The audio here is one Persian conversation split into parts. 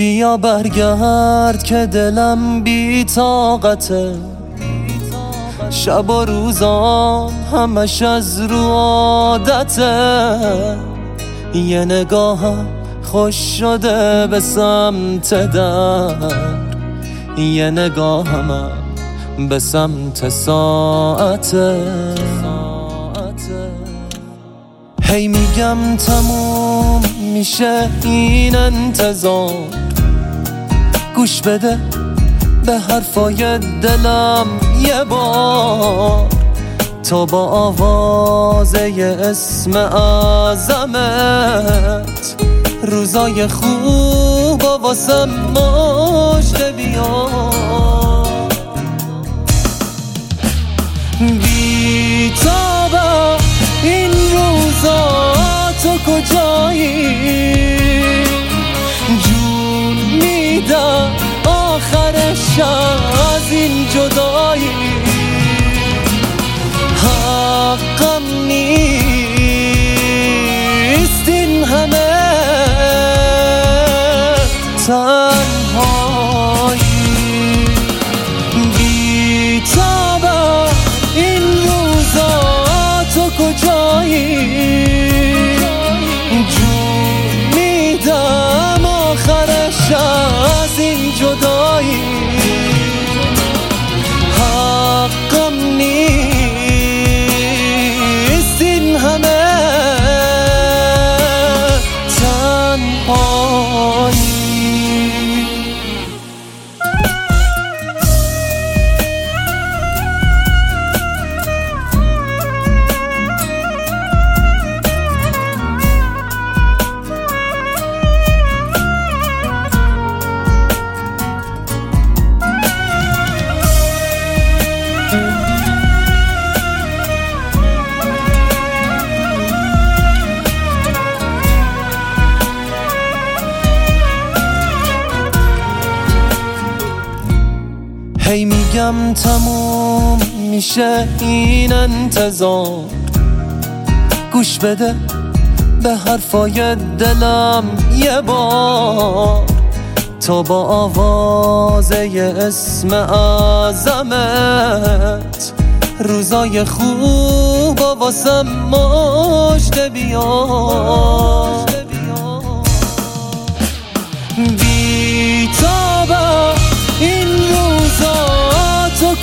بیا برگرد که دلم بی طاقته، شب و روزام همش از رو عادته. یه نگاهم خوش شده به سمت در، یه نگاهم به سمت ساعته. هی میگم تموم میشه این انتظار، گوش بده به حرفای دلم یه بار. تو با آوازه اسم اعظمت روزای خوب و واسه مژده بیار. بی تابم این روزا تو کجایی؟ جون میدم آخرش از این جدایی. حقم نیست این همه تنهایی. بی تابم این روزا تو کجایی؟ جون میدم آخرش از این جدایی. حقم نیست این همه تنهایی. هی میگم تموم میشه این انتظار، گوش بده به حرفای دلم یه بار. تو با آوازه اسم اعظمت روزای خوب و واسه مژده بیار. بی تابم این روزا تو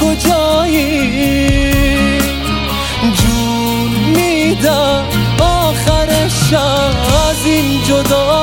کجایی؟ جون میدم آخرش از این جدا